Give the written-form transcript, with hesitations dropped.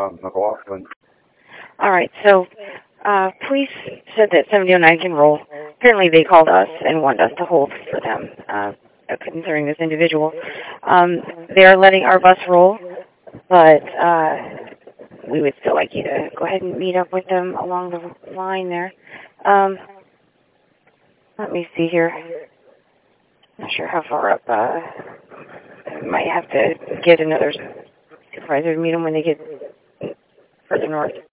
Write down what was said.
McLaughlin. All right, so police said that 709 can roll. Apparently they called us and wanted us to hold for them concerning this individual. They are letting our bus roll, but we would still like you to go ahead and meet up with them along the line there. Let me see here. Not sure how far up. I might have to get another supervisor to meet them when they get further north.